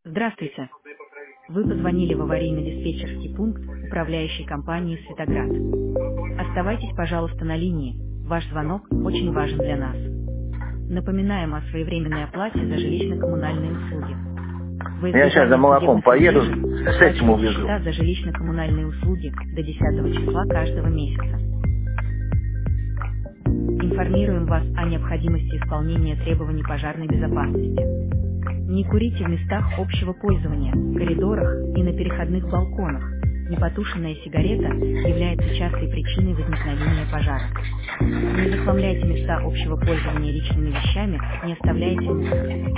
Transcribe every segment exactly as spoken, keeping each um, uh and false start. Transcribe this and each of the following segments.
Здравствуйте. Вы позвонили в аварийно-диспетчерский пункт управляющей компании «Светоград». Оставайтесь, пожалуйста, на линии. Ваш звонок очень важен для нас. Напоминаем о своевременной оплате за жилищно-коммунальные услуги. Во Я сейчас за избежание молоком судебных поеду, издержек с этим оплачивайте увезу. счета за жилищно-коммунальные услуги до десятого числа каждого месяца. Информируем вас о необходимости исполнения требований пожарной безопасности. Не курите в местах общего пользования, коридорах и на переходных балконах. Непотушенная сигарета является частой причиной возникновения пожара. Не захламляйте места общего пользования личными вещами, не оставляйте мусор.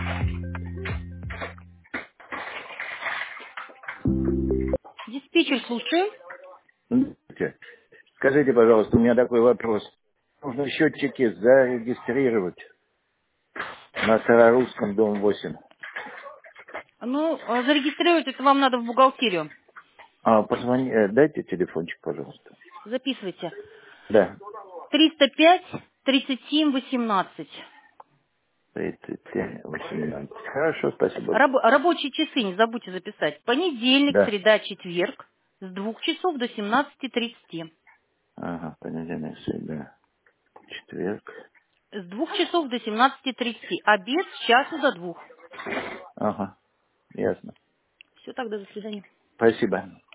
Диспетчер, слушаю. Здравствуйте. Скажите, пожалуйста, у меня такой вопрос. Нужно счетчики зарегистрировать на Старорусском, дом восемь. Ну, а зарегистрировать это вам надо в бухгалтерию. А, позвони, э, дайте телефончик, пожалуйста. Записывайте. Да. триста пять тридцать семь восемнадцать. тридцать семь восемнадцать. Хорошо, спасибо. Раб- рабочие часы не забудьте записать. Понедельник, Да. среда, четверг с двух часов до семнадцати тридцати. Ага, понедельник, среда, четверг. С двух часов до семнадцати тридцати. Обед с часу до двух. Ага, ясно. Все, тогда до свидания. Спасибо.